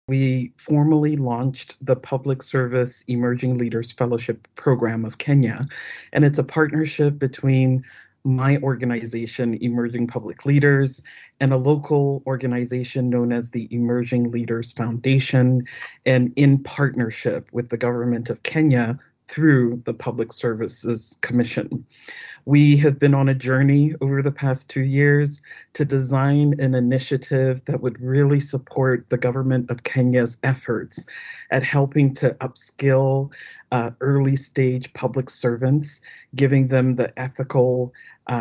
we formally launched the Public Service Emerging Leaders Fellowship Program of Kenya. And it's a partnership between my organization, Emerging Public Leaders, and a local organization known as the Emerging Leaders Foundation, and in partnership with the government of Kenya through the Public Services Commission. We have been on a journey over the past 2 years to design an initiative that would really support the government of Kenya's efforts at helping to upskill early stage public servants, giving them the ethical,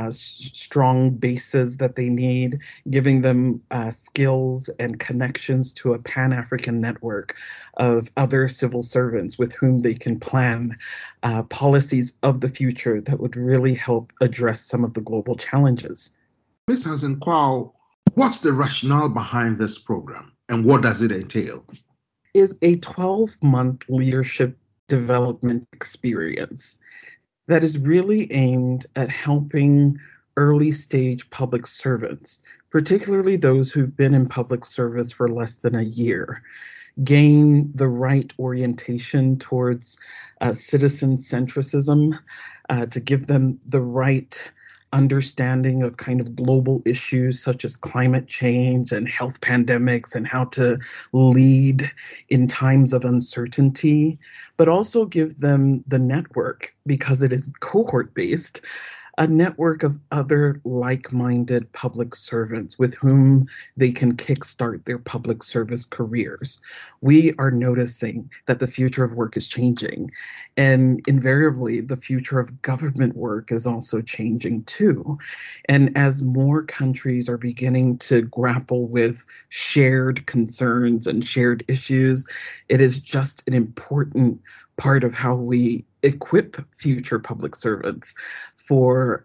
strong bases that they need, giving them skills and connections to a Pan-African network of other civil servants with whom they can plan policies of the future that would really help address some of the global challenges. Ms. Azenkwao, what's the rationale behind this program and what does it entail? Is a 12-month leadership development experience that is really aimed at helping early stage public servants, particularly those who've been in public service for less than a year, gain the right orientation towards citizen centricism, to give them the right understanding of kind of global issues such as climate change and health pandemics and how to lead in times of uncertainty, but also give them the network, because it is cohort-based, a network of other like-minded public servants with whom they can kickstart their public service careers. We are noticing that the future of work is changing, and invariably the future of government work is also changing too. And as more countries are beginning to grapple with shared concerns and shared issues, it is just an important part of how we equip future public servants for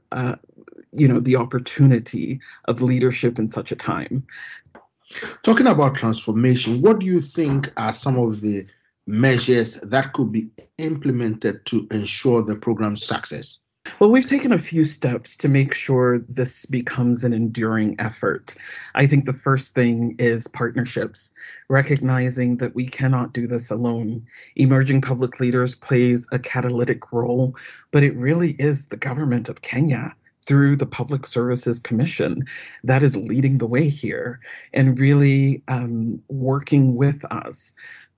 the opportunity of leadership in such a time. Talking about transformation, what do you think are some of the measures that could be implemented to ensure the program's success? Well, we've taken a few steps to make sure this becomes an enduring effort. I think the first thing is partnerships, recognizing that we cannot do this alone. Emerging Public Leaders plays a catalytic role, but it really is the government of Kenya through the Public Services Commission that is leading the way here and really working with us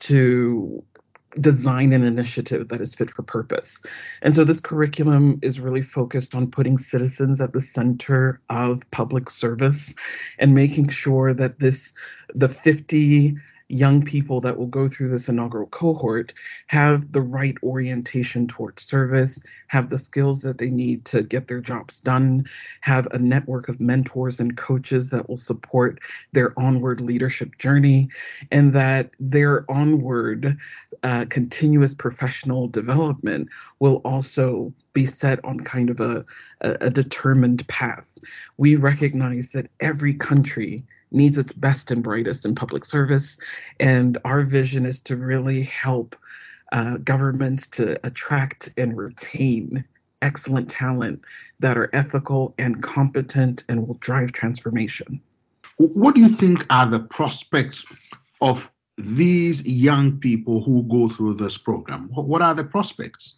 to design an initiative that is fit for purpose. And so this curriculum is really focused on putting citizens at the center of public service and making sure that the 50 young people that will go through this inaugural cohort have the right orientation towards service, have the skills that they need to get their jobs done, have a network of mentors and coaches that will support their onward leadership journey, and that their onward continuous professional development will also be set on kind of a determined path. We recognize that every country needs its best and brightest in public service. And our vision is to really help governments to attract and retain excellent talent that are ethical and competent and will drive transformation. What do you think are the prospects of these young people who go through this program? What are the prospects?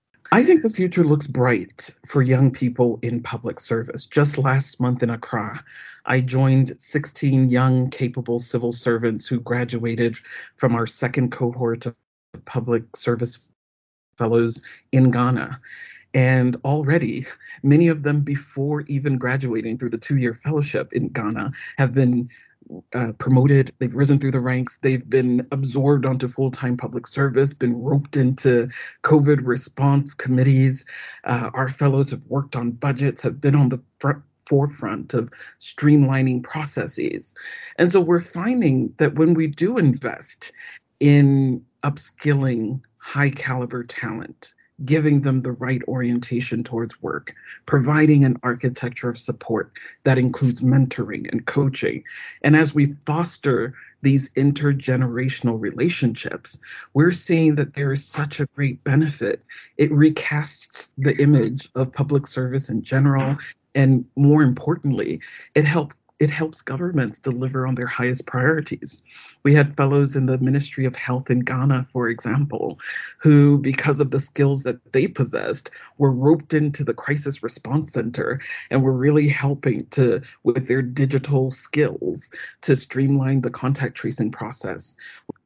I think the future looks bright for young people in public service. Just last month in Accra, I joined 16 young, capable civil servants who graduated from our second cohort of public service fellows in Ghana. And already, many of them, before even graduating through the 2-year fellowship in Ghana, have been promoted, they've risen through the ranks, they've been absorbed onto full-time public service, been roped into COVID response committees. Our fellows have worked on budgets, have been on the forefront of streamlining processes. And so we're finding that when we do invest in upskilling high caliber talent, giving them the right orientation towards work, providing an architecture of support that includes mentoring and coaching. And as we foster these intergenerational relationships, we're seeing that there is such a great benefit. It recasts the image of public service in general. And more importantly, it helps it helps governments deliver on their highest priorities. We had fellows in the Ministry of Health in Ghana, for example, who, because of the skills that they possessed, were roped into the crisis response center and were really helping to, with their digital skills, to streamline the contact tracing process.